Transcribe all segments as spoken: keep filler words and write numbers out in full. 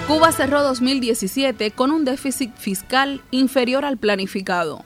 Cuba cerró dos mil diecisiete con un déficit fiscal inferior al planificado.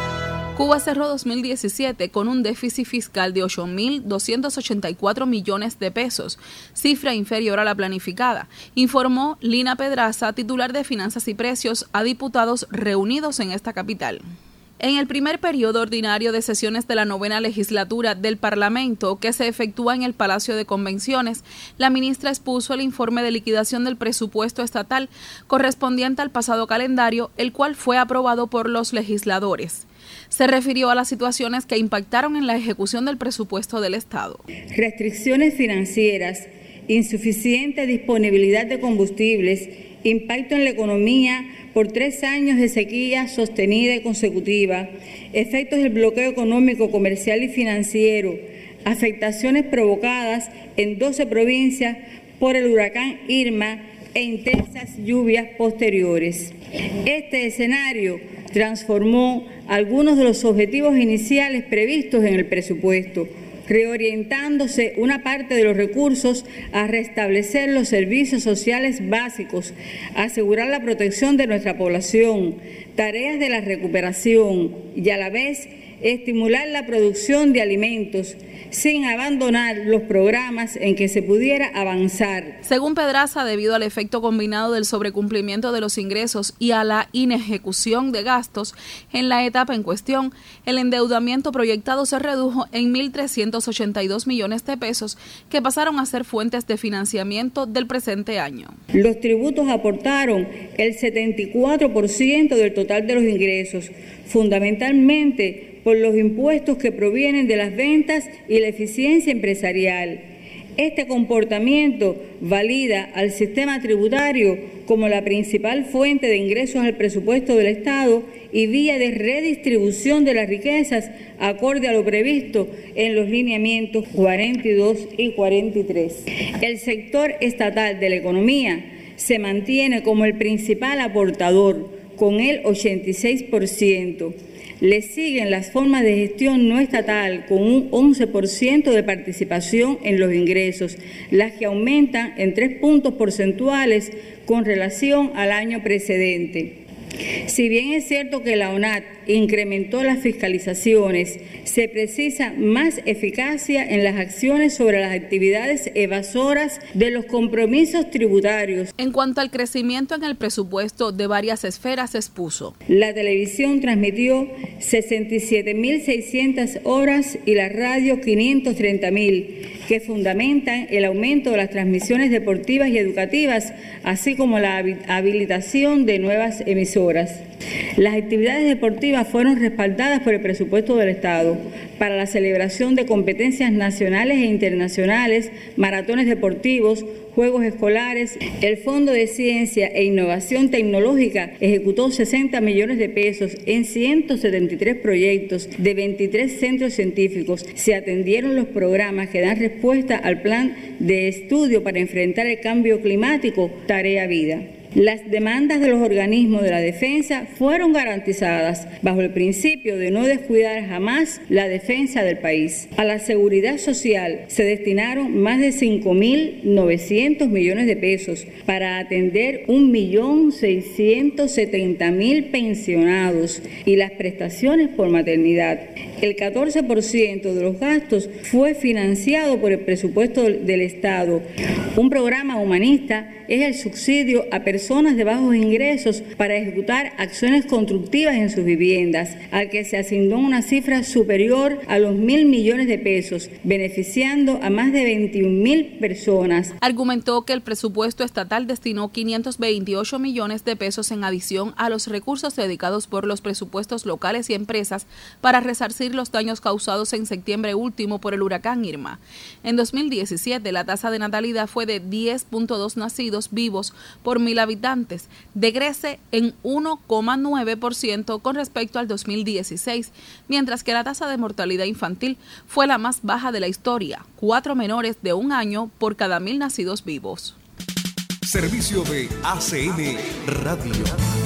Cuba cerró dos mil diecisiete con un déficit fiscal de ocho mil doscientos ochenta y cuatro millones de pesos, cifra inferior a la planificada, informó Lina Pedraza, titular de Finanzas y Precios, a diputados reunidos en esta capital. En el primer periodo ordinario de sesiones de la novena legislatura del Parlamento, que se efectúa en el Palacio de Convenciones, la ministra expuso el informe de liquidación del presupuesto estatal correspondiente al pasado calendario, el cual fue aprobado por los legisladores. Se refirió a las situaciones que impactaron en la ejecución del presupuesto del Estado. Restricciones financieras, insuficiente disponibilidad de combustibles, impacto en la economía por tres años de sequía sostenida y consecutiva, efectos del bloqueo económico, comercial y financiero, afectaciones provocadas en doce provincias por el huracán Irma e intensas lluvias posteriores. Este escenario transformó algunos de los objetivos iniciales previstos en el presupuesto, reorientándose una parte de los recursos a restablecer los servicios sociales básicos, asegurar la protección de nuestra población, tareas de la recuperación y a la vez estimular la producción de alimentos sin abandonar los programas en que se pudiera avanzar. Según Pedraza, debido al efecto combinado del sobrecumplimiento de los ingresos y a la inejecución de gastos en la etapa en cuestión, el endeudamiento proyectado se redujo en mil trescientos ochenta y dos millones de pesos, que pasaron a ser fuentes de financiamiento del presente año. Los tributos aportaron el setenta y cuatro por ciento del total de los ingresos, fundamentalmente por los impuestos que provienen de las ventas y la eficiencia empresarial. Este comportamiento valida al sistema tributario como la principal fuente de ingresos al presupuesto del Estado y vía de redistribución de las riquezas acorde a lo previsto en los lineamientos cuarenta y dos y cuarenta y tres. El sector estatal de la economía se mantiene como el principal aportador, con el ochenta y seis por ciento. Le siguen las formas de gestión no estatal con un once por ciento de participación en los ingresos, las que aumentan en tres puntos porcentuales con relación al año precedente. Si bien es cierto que la ONAT incrementó las fiscalizaciones, se precisa más eficacia en las acciones sobre las actividades evasoras de los compromisos tributarios. En cuanto al crecimiento en el presupuesto de varias esferas, se expuso. La televisión transmitió sesenta y siete mil seiscientas horas y la radio quinientos treinta mil, que fundamentan el aumento de las transmisiones deportivas y educativas, así como la habilitación de nuevas emisoras. Las actividades deportivas fueron respaldadas por el presupuesto del Estado para la celebración de competencias nacionales e internacionales, maratones deportivos, juegos escolares. El Fondo de Ciencia e Innovación Tecnológica ejecutó sesenta millones de pesos en ciento setenta y tres proyectos de veintitrés centros científicos. Se atendieron los programas que dan respuesta al plan de estudio para enfrentar el cambio climático, Tarea Vida. Las demandas de los organismos de la defensa fueron garantizadas bajo el principio de no descuidar jamás la defensa del país. A la seguridad social se destinaron más de cinco mil novecientos millones de pesos para atender un millón seiscientos setenta mil pensionados y las prestaciones por maternidad. El catorce por ciento de los gastos fue financiado por el presupuesto del Estado. Un programa humanista es el subsidio a personas de bajos ingresos para ejecutar acciones constructivas en sus viviendas, al que se asignó una cifra superior a los mil millones de pesos, beneficiando a más de veintiún mil personas. Argumentó que el presupuesto estatal destinó quinientos veintiocho millones de pesos en adición a los recursos dedicados por los presupuestos locales y empresas para resarcir los daños causados en septiembre último por el huracán Irma. En dos mil diecisiete, la tasa de natalidad fue de diez punto dos nacidos vivos por mil habitantes, decrece en uno coma nueve por ciento con respecto al dos mil dieciséis, mientras que la tasa de mortalidad infantil fue la más baja de la historia, cuatro menores de un año por cada mil nacidos vivos. Servicio de A C N Radio.